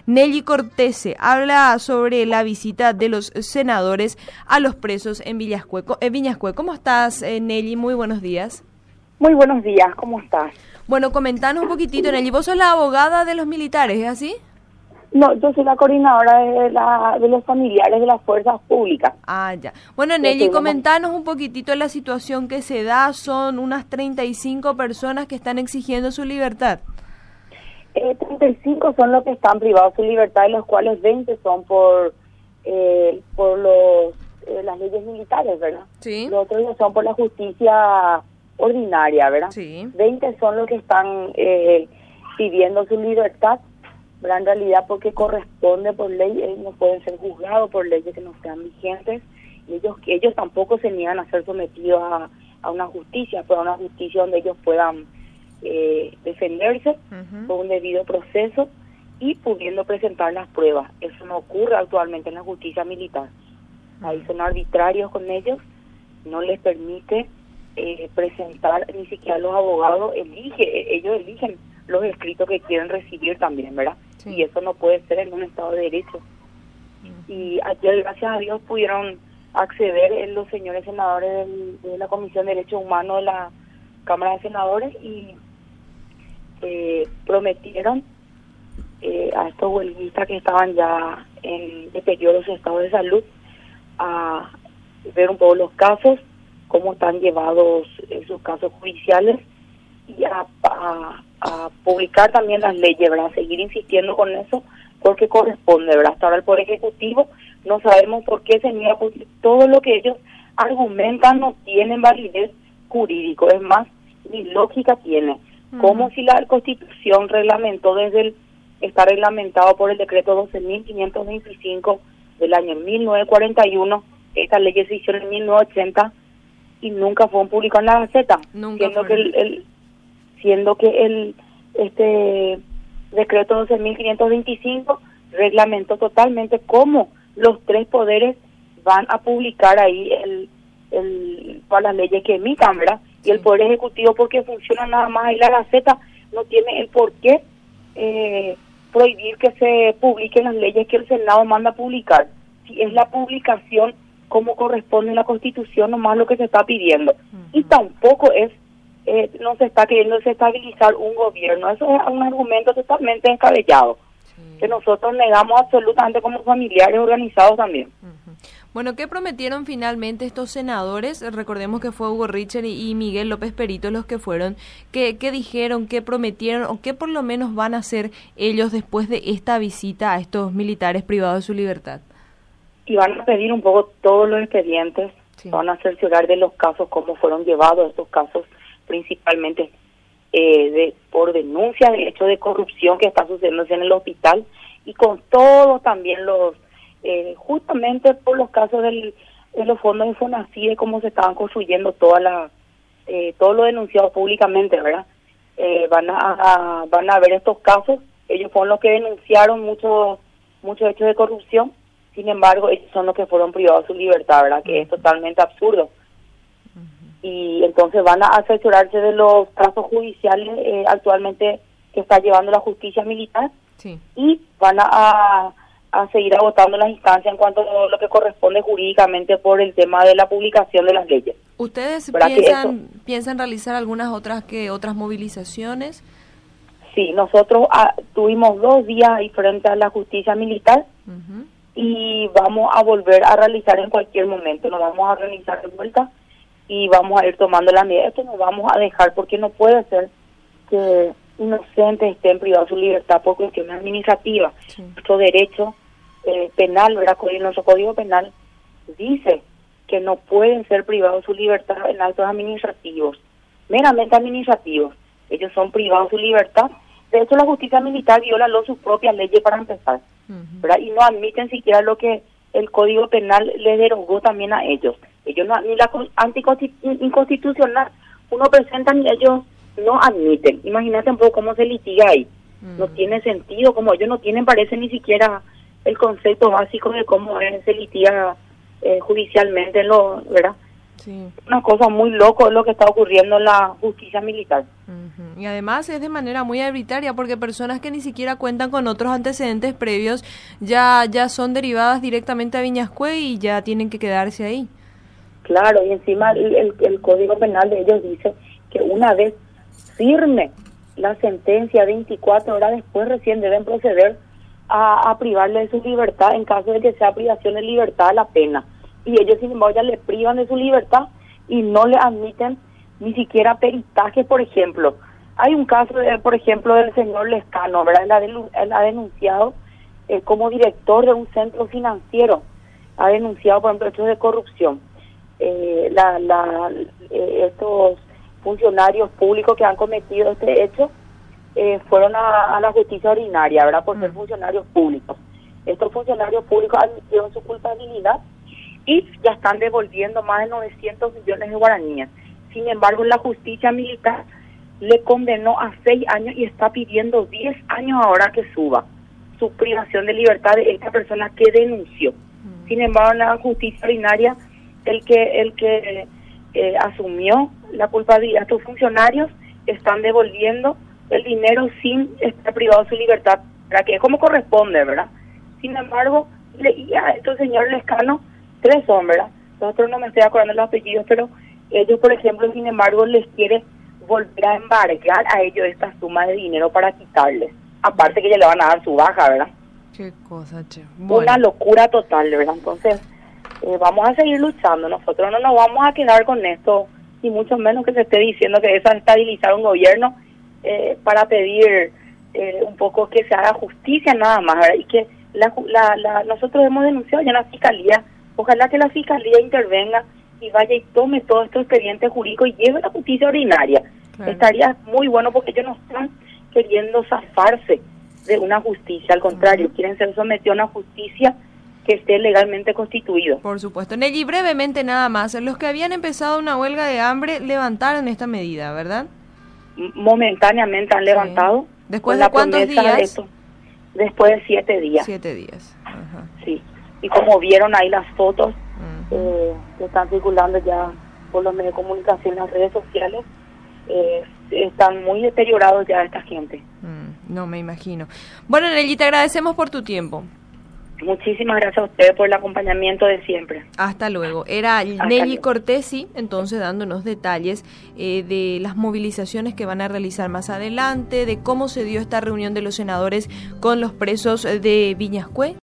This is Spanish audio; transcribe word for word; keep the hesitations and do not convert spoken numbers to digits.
Nelly Cortese habla sobre la visita de los senadores a los presos en Villascue. Eh, Viñascue. ¿Cómo estás, eh, Nelly? Muy buenos días. Muy buenos días, ¿cómo estás? Bueno, comentanos un poquitito, Nelly. Vos sos la abogada de los militares, ¿es así? No, yo soy la coordinadora de, la, de los familiares de las fuerzas públicas. Ah, ya. Bueno, Nelly, comentanos un poquitito la situación que se da. Son unas treinta y cinco personas que están exigiendo su libertad. Eh, treinta y cinco son los que están privados de su libertad, y los cuales veinte son por eh, por los eh, las leyes militares, ¿verdad? Sí. Los otros son por la justicia ordinaria, ¿verdad? Sí. veinte son los que están eh, pidiendo su libertad, ¿verdad? En realidad porque corresponde por ley, ellos no pueden ser juzgados por leyes que no sean vigentes, y ellos ellos tampoco se niegan a ser sometidos a, a una justicia, pero a una justicia donde ellos puedan eh, defenderse uh-huh. con un debido proceso y pudiendo presentar las pruebas. Eso no ocurre actualmente en la justicia militar. Uh-huh. Ahí son arbitrarios con ellos, no les permite eh, presentar, ni siquiera los abogados elige, ellos eligen los escritos que quieren recibir también, ¿verdad? Sí. Y eso no puede ser en un Estado de Derecho. Uh-huh. Y ayer, gracias a Dios, pudieron acceder eh, los señores senadores del, de la Comisión de Derechos Humanos de la Cámara de Senadores y eh, prometieron eh, a estos huelguistas que estaban ya en deterioros estados de salud a ver un poco los casos, cómo están llevados esos casos judiciales y a, a, a publicar también las leyes, ¿verdad? Seguir insistiendo con eso porque corresponde, ¿verdad? Hasta ahora el Poder Ejecutivo no sabemos por qué se niega, porque todo lo que ellos argumentan no tienen validez jurídico, es más, ni lógica tiene. Uh-huh. Como si la Constitución reglamentó desde el, está reglamentado por el decreto doce mil quinientos veinticinco del año mil novecientos cuarenta y uno, estas leyes se hicieron en mil novecientos ochenta y nunca fueron publicadas en la Gaceta, siendo que el, el siendo que el este decreto doce mil quinientos veinticinco reglamentó totalmente cómo los tres poderes van a publicar ahí el, el todas las leyes que emitan, ¿verdad? Y sí. El Poder Ejecutivo, porque funciona nada más ahí la Gaceta, no tiene el por qué eh, prohibir que se publiquen las leyes que el Senado manda a publicar. Si es la publicación como corresponde en la Constitución, nomás lo que se está pidiendo. Uh-huh. Y tampoco es Eh, no se está queriendo desestabilizar un gobierno. Eso es un argumento totalmente descabellado, sí. que nosotros negamos absolutamente como familiares organizados también. Uh-huh. Bueno, ¿qué prometieron finalmente estos senadores? Recordemos que fue Hugo Richter y, y Miguel López Perito los que fueron. ¿Qué, qué dijeron, qué prometieron o qué por lo menos van a hacer ellos después de esta visita a estos militares privados de su libertad? Y van a pedir un poco todos los expedientes, sí. van a cerciorar de los casos, cómo fueron llevados estos casos, principalmente eh, de por denuncia del hecho de corrupción que está sucediendo en el hospital, y con todos también los, eh, justamente por los casos del, de los fondos de FONACYDE, de cómo se estaban construyendo todas las, eh, todo lo denunciado públicamente, ¿verdad? Eh, van a, a van a ver estos casos, ellos fueron los que denunciaron muchos muchos hechos de corrupción, sin embargo ellos son los que fueron privados de su libertad, ¿verdad? Que es totalmente absurdo. Y entonces van a asesorarse de los casos judiciales eh, actualmente que está llevando la justicia militar, sí. y van a, a, a seguir agotando las instancias en cuanto a lo que corresponde jurídicamente por el tema de la publicación de las leyes. ¿Ustedes piensan, eso, piensan realizar algunas otras que otras movilizaciones? Sí, nosotros ah, tuvimos dos días ahí frente a la justicia militar, uh-huh. y vamos a volver a realizar en cualquier momento, nos vamos a realizar de vuelta y vamos a ir tomando la medida. Esto no vamos a dejar, porque no puede ser que inocentes estén privados de su libertad por cuestiones administrativas. Sí. Nuestro derecho eh, penal, ¿verdad? Nuestro Código Penal dice que no pueden ser privados de su libertad en actos administrativos, meramente administrativos. Ellos son privados de su libertad. De hecho, la justicia militar viola sus propias leyes para empezar, uh-huh. ¿verdad? Y no admiten siquiera lo que el Código Penal les derogó también a ellos. Ellos no, ni la inconstitucional uno presenta ni ellos no admiten. Imagínate un poco cómo se litiga ahí. Mm. No tiene sentido, como ellos no tienen, parece ni siquiera el concepto básico de cómo es, se litiga eh, judicialmente, en lo, ¿verdad? Sí. Una cosa muy loco es lo que está ocurriendo en la justicia militar. Uh-huh. Y además es de manera muy arbitraria, porque personas que ni siquiera cuentan con otros antecedentes previos ya ya son derivadas directamente a Viñascue y ya tienen que quedarse ahí. Claro, y encima el, el, el Código Penal de ellos dice que una vez firme la sentencia, veinticuatro horas después recién deben proceder a, a privarle de su libertad en caso de que sea privación de libertad la pena. Y ellos, sin embargo, ya le privan de su libertad y no le admiten ni siquiera peritaje, por ejemplo. Hay un caso, de, por ejemplo, del señor Lescano, ¿verdad? Él ha, denu- él ha denunciado eh, como director de un centro financiero, ha denunciado, por ejemplo, hechos de corrupción. Eh, la, la, eh, estos funcionarios públicos que han cometido este hecho eh, fueron a, a la justicia ordinaria, ¿verdad? Por ser funcionarios públicos. Estos funcionarios públicos admitieron su culpabilidad y ya están devolviendo más de novecientos millones de guaraníes. Sin embargo, la justicia militar le condenó a seis años y está pidiendo diez años ahora que suba su privación de libertad de esta persona que denunció. Mm. Sin embargo, en la justicia ordinaria, el que el que eh, asumió la culpabilidad, estos funcionarios están devolviendo el dinero sin estar privado de su libertad, para que es como corresponde, ¿verdad? Sin embargo, le, y a estos señores Lescano, tres son, ¿verdad? Nosotros no me estoy acordando los apellidos, pero ellos, por ejemplo, sin embargo, les quiere volver a embargar a ellos esta suma de dinero para quitarles. Aparte que ya le van a dar su baja, ¿verdad? Qué cosa, che. Bueno. Una locura total, ¿verdad? Entonces, eh, vamos a seguir luchando. Nosotros no nos vamos a quedar con esto, y mucho menos que se esté diciendo que es estabilizar un gobierno eh, para pedir eh, un poco que se haga justicia nada más, ¿verdad? Y que la, la, la, nosotros hemos denunciado ya en la Fiscalía. Ojalá que la Fiscalía intervenga y vaya y tome todo este expediente jurídico y lleve a la justicia ordinaria. Claro. Estaría muy bueno, porque ellos no están queriendo zafarse de una justicia, al contrario, uh-huh. quieren ser sometidos a una justicia que esté legalmente constituido. Por supuesto. Nelly, brevemente nada más, los que habían empezado una huelga de hambre levantaron esta medida, ¿verdad? Momentáneamente han levantado. Sí. ¿Después de cuántos días? De esto, después de siete días. Siete días. Ajá. Sí. Y como vieron ahí las fotos uh-huh. eh, que están circulando ya por los medios de comunicación, en las redes sociales, eh, están muy deteriorados ya esta gente. Mm, no me imagino. Bueno, Nelly, te agradecemos por tu tiempo. Muchísimas gracias a ustedes por el acompañamiento de siempre. Hasta luego. Era Hasta Nelly luego. Cortesi, entonces dándonos detalles eh, de las movilizaciones que van a realizar más adelante, de cómo se dio esta reunión de los senadores con los presos de Viñascue.